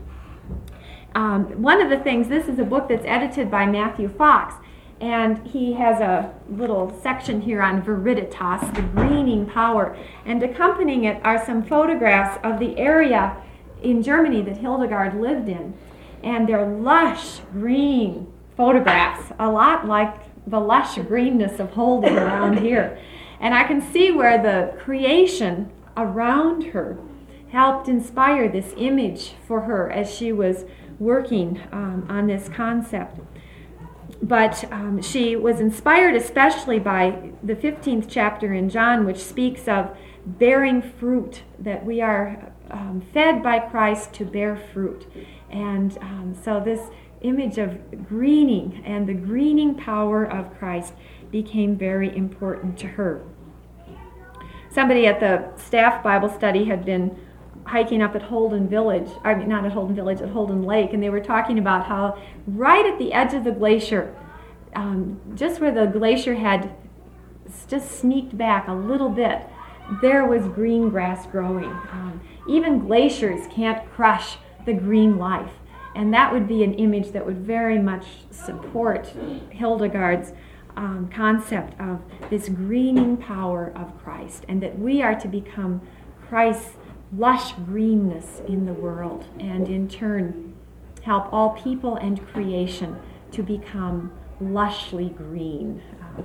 Speaker 1: One of the things, this is a book that's edited by Matthew Fox, and he has a little section here on viriditas, the greening power, and accompanying it are some photographs of the area in Germany that Hildegard lived in, and they're lush green photographs, a lot like the lush greenness of Holden around here. And I can see where the creation around her helped inspire this image for her as she was working on this concept. But she was inspired especially by the 15th chapter in John, which speaks of bearing fruit, that we are fed by Christ to bear fruit. And so this image of greening and the greening power of Christ became very important to her. Somebody at the staff Bible study had been hiking up at Holden Village, I mean not at Holden Village, at Holden Lake, and they were talking about how right at the edge of the glacier, just where the glacier had just sneaked back a little bit, there was green grass growing. Even glaciers can't crush the green life. And that would be an image that would very much support Hildegard's concept of this greening power of Christ, and that we are to become Christ's lush greenness in the world, and in turn help all people and creation to become lushly green.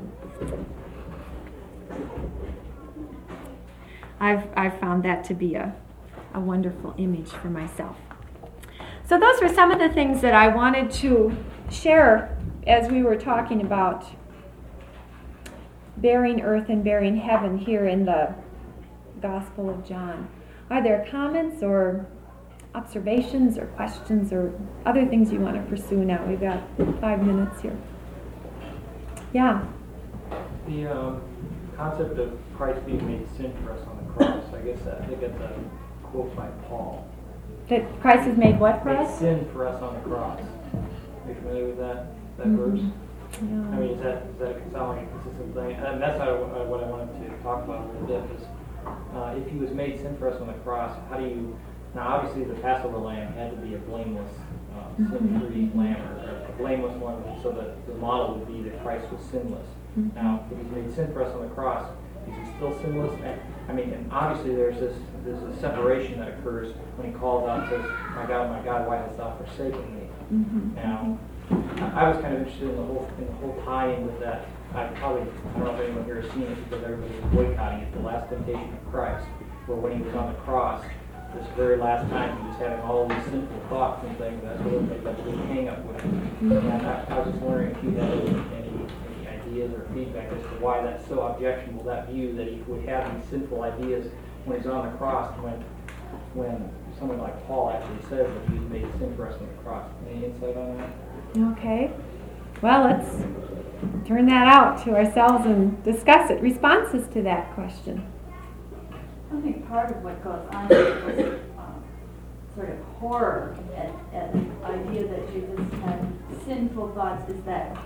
Speaker 1: I've found that to be a wonderful image for myself. So those were some of the things that I wanted to share as we were talking about bearing earth and bearing heaven here in the Gospel of John. Are there comments or observations or questions or other things you want to pursue now? We've got 5 minutes here. Yeah.
Speaker 2: The concept of Christ being made sin for us on the cross, I think that's a quote by Paul.
Speaker 1: That Christ has made what for
Speaker 2: Made
Speaker 1: us?
Speaker 2: sin for us on the cross. Are you familiar with that verse?
Speaker 1: No.
Speaker 2: I mean, is that sound like a consistent thing? And that's what I wanted to talk about a little bit. Is if he was made sin for us on the cross, how do you? Now, obviously, the Passover lamb had to be a blameless, sin-free lamb, or a blameless one, so that the model would be that Christ was sinless. Now, if he's made sin for us on the cross, is he still sinless? I mean, and obviously, there's a separation that occurs when he calls out and says, my God, why hast thou forsaken me?" Now, I was kind of interested in the whole tie-in with that. I don't know if anyone here has seen it because everybody was boycotting it, The Last Temptation of Christ, where when he was on the cross, this very last time, he was having all these sinful thoughts and things. That's what it like big hang up with him. And I was just wondering if you had any ideas or feedback as to why that's so objectionable, that view that he would have these sinful ideas when he's on the cross, when someone like Paul actually says that he's made sin for us on the cross. Any insight on that?
Speaker 1: Okay. Well, let's turn that out to ourselves and discuss it. Responses to that question.
Speaker 6: I think part of what goes on is this sort of horror at the idea that Jesus had sinful thoughts, is that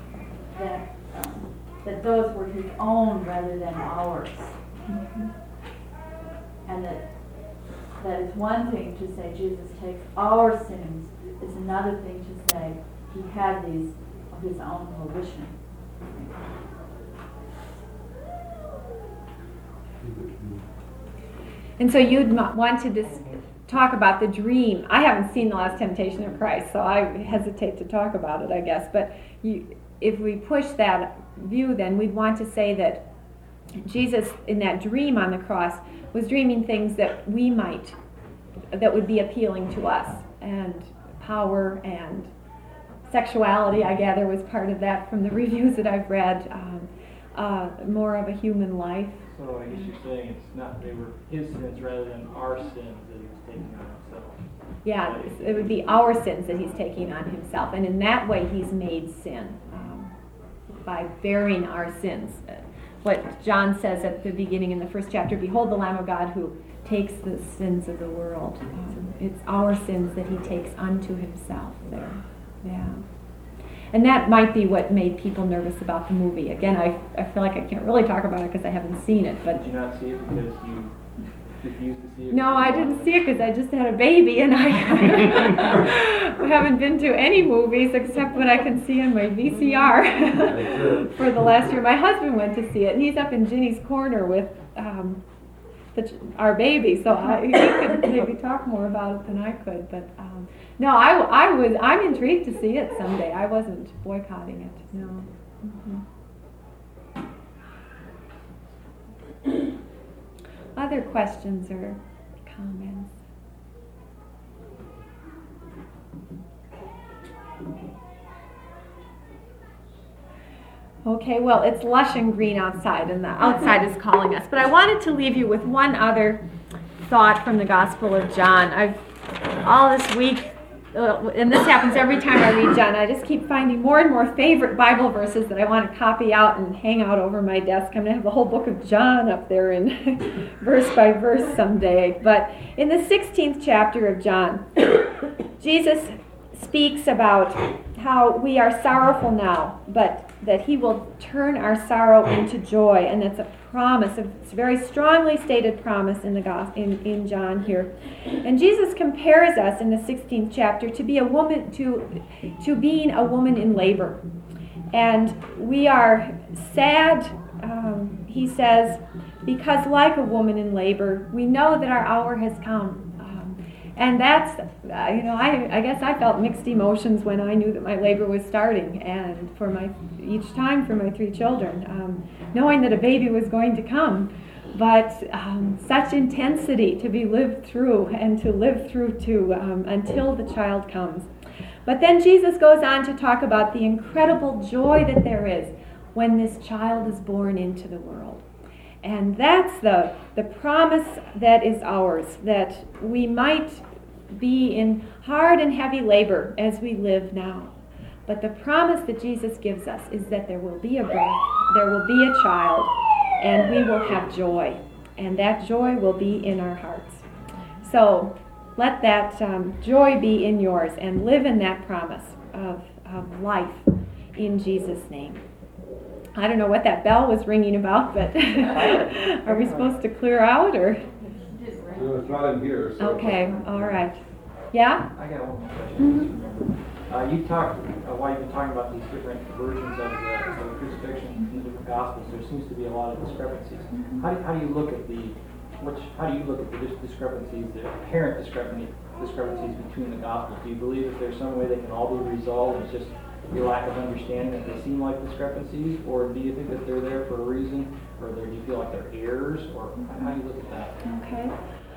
Speaker 6: those were his own rather than ours. And that is one thing to say Jesus takes our sins. It's another thing to say he had these of his own volition.
Speaker 1: And so you'd want to talk about the dream. I haven't seen The Last Temptation of Christ, so I hesitate to talk about it, I guess. But if we push that view, then we'd want to say that Jesus, in that dream on the cross, was dreaming things that would be appealing to us. And power and sexuality, I gather, was part of that from the reviews that I've read. More of a human life.
Speaker 2: So I guess you're saying they were his sins rather than our sins that he was taking on himself.
Speaker 1: Yeah, it would be our sins that he's taking on himself. And in that way, he's made sin by bearing our sins. What John says at the beginning in the first chapter, "Behold the Lamb of God who takes the sins of the world." It's our sins that he takes unto himself there. Yeah. And that might be what made people nervous about the movie. Again, I feel like I can't really talk about it because I haven't seen it. But
Speaker 2: did you not see it because you refused to see it?
Speaker 1: No, I didn't see it because I just had a baby, and I haven't been to any movies except what I can see on my VCR for the last year. My husband went to see it, and he's up in Ginny's Corner with our baby, so he could maybe talk more about it than I could. But no, I'm intrigued to see it someday. I wasn't boycotting it. No. Mm-hmm. Other questions or comments? Okay, well, it's lush and green outside, and the outside is calling us. But I wanted to leave you with one other thought from the Gospel of John. All this week, and this happens every time I read John, I just keep finding more and more favorite Bible verses that I want to copy out and hang out over my desk. I'm going to have the whole book of John up there in verse by verse someday. But in the 16th chapter of John, Jesus speaks about how we are sorrowful now, but that he will turn our sorrow into joy, and that's a promise. It's a very strongly stated promise in the in John here. And Jesus compares us in the 16th chapter to be a woman to being a woman in labor, and we are sad. He says, because like a woman in labor, we know that our hour has come. And that's, I guess I felt mixed emotions when I knew that my labor was starting, and each time for my 3 children, knowing that a baby was going to come, but such intensity to be lived through and to live through to until the child comes. But then Jesus goes on to talk about the incredible joy that there is when this child is born into the world. And that's the promise that is ours, that we might be in hard and heavy labor as we live now. But the promise that Jesus gives us is that there will be a birth, there will be a child, and we will have joy. And that joy will be in our hearts. So let that joy be in yours, and live in that promise of life in Jesus' name. I don't know what that bell was ringing about, but are we supposed to clear out, or?
Speaker 9: No, it's not in here. So.
Speaker 1: Okay, all right. Yeah?
Speaker 2: I got one more question. You talked, while you've been talking about these different versions of the crucifixion in the different Gospels, there seems to be a lot of discrepancies. How do you look at the discrepancies, the apparent discrepancies between the Gospels? Do you believe that there's some way they can all be resolved? It's just your lack of understanding that they seem like discrepancies, or do you think that they're there for a reason, or do you feel like they're errors, or how do you look at that?
Speaker 1: Okay.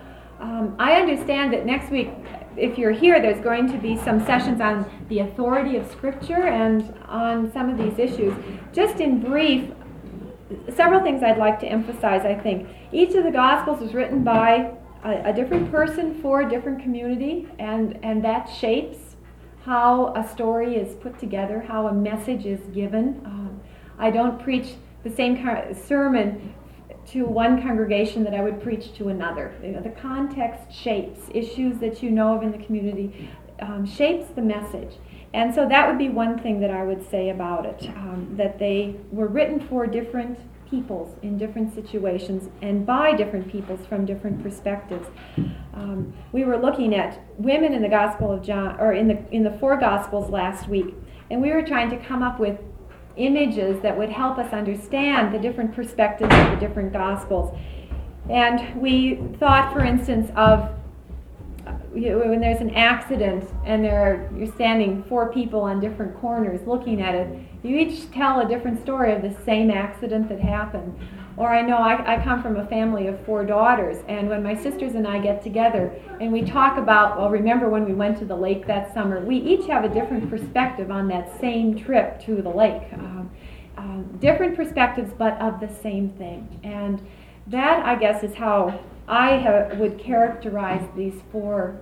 Speaker 1: I understand that next week, if you're here, there's going to be some sessions on the authority of Scripture and on some of these issues. Just in brief, several things I'd like to emphasize, I think. Each of the Gospels was written by a different person for a different community, and that shapes how a story is put together, how a message is given. I don't preach the same sermon to one congregation that I would preach to another. The context shapes issues that you know of in the community, shapes the message. And so that would be one thing that I would say about it, that they were written for different peoples in different situations and by different peoples from different perspectives. We were looking at women in the Gospel of John, or in the 4 Gospels last week, and we were trying to come up with images that would help us understand the different perspectives of the different Gospels. And we thought, for instance, of when there's an accident and you're standing 4 people on different corners looking at it, you each tell a different story of the same accident that happened. Or I know I come from a family of 4 daughters, and when my sisters and I get together and we talk about, well, remember when we went to the lake that summer, we each have a different perspective on that same trip to the lake. Different perspectives, but of the same thing. And that, I guess, is how I would characterize these 4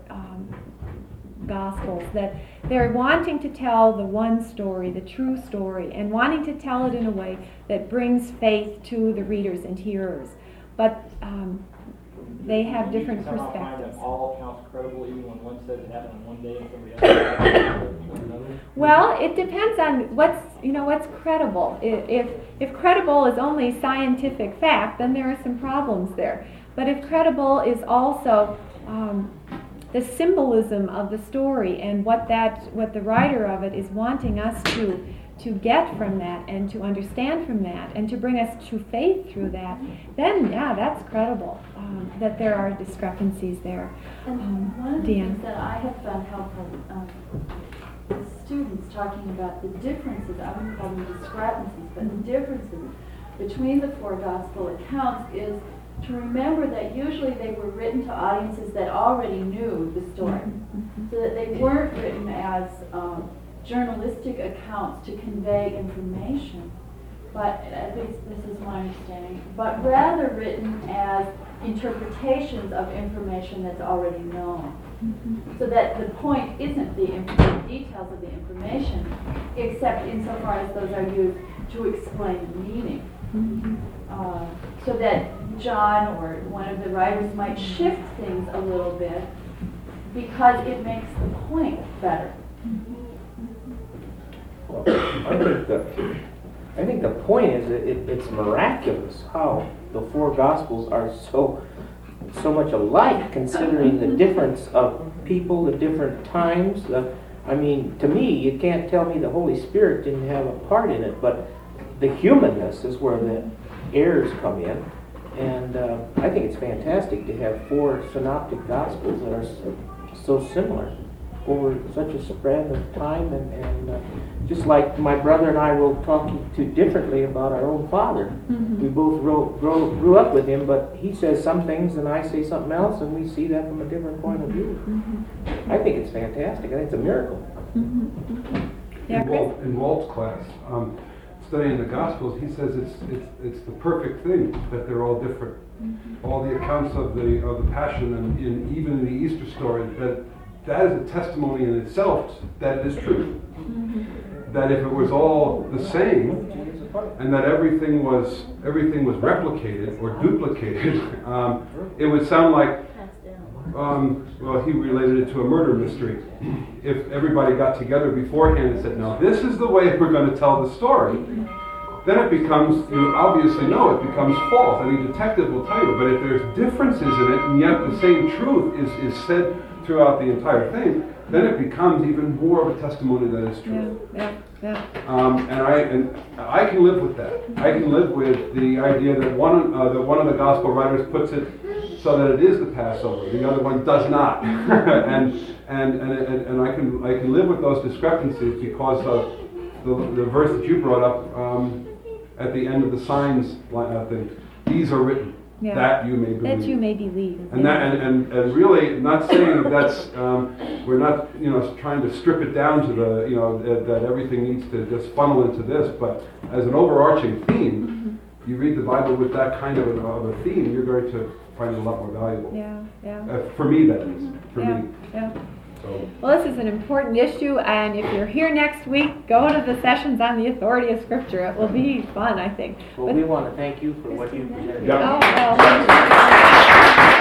Speaker 1: Gospels, that they're wanting to tell the one story, the true story, and wanting to tell it in a way that brings faith to the readers and hearers. But they have different perspectives. Find that all accounts credible, even when one says it happened on one day and somebody else says it happened on another? Well, it depends on what's credible. If credible is only scientific fact, then there are some problems there. But if credible is also the symbolism of the story and what the writer of it is wanting us to get from that and to understand from that and to bring us to faith through that, then yeah, that's credible that there are discrepancies there.
Speaker 6: And one of the
Speaker 1: Dan.
Speaker 6: things that I have found helpful with students talking about the differences, I wouldn't call them discrepancies, but the differences between the four gospel accounts is to remember that usually they were written to audiences that already knew the story. So that they weren't written as journalistic accounts to convey information, but at least this is my understanding, but rather written as interpretations of information that's already known. So that the point isn't the details of the information, except insofar as those are used to explain the meaning. So that John or one of the writers might shift things a little bit because it makes the point better.
Speaker 3: Well, I think the point is that it's miraculous how the four Gospels are so much alike, considering the difference of people, the different times. I mean, to me, you can't tell me the Holy Spirit didn't have a part in it, but the humanness is where the errors come in. And I think it's fantastic to have four synoptic Gospels that are so similar over such a spread of time, and just like my brother and I will talk to differently about our own father. We both grew up with him, but he says some things and I say something else, and we see that from a different point of view. I think it's fantastic. I think it's a miracle.
Speaker 1: Yeah, Chris?
Speaker 9: In Walt's class, studying the Gospels, he says it's the perfect thing that they're all different. All the accounts of the Passion and even in the Easter story, that is a testimony in itself that it is true. That if it was all the same, and that everything was replicated or duplicated, it would sound like, well, he related it to a murder mystery. If everybody got together beforehand and said, now this is the way we're going to tell the story, then it becomes, you obviously know it becomes false. Any detective will tell you. But if there's differences in it, and yet the same truth is said throughout the entire thing, then it becomes even more of a testimony that is true. And I can live with that. I can live with the idea that one of the gospel writers puts it so that it is the Passover, the other one does not, and I can live with those discrepancies because of the verse that you brought up at the end of the signs thing. These are written. That you may believe.
Speaker 1: That you may believe.
Speaker 9: And that and really not saying that's we're not trying to strip it down to the that everything needs to just funnel into this, but as an overarching theme, you read the Bible with that kind of a theme, you're going to find it a lot more valuable. For me, that is. For me. So.
Speaker 1: Well, this is an important issue, and if you're here next week, go to the sessions on the authority of Scripture. It will be fun, I think.
Speaker 3: Well, we want to thank you for what you presented.
Speaker 1: Oh, well.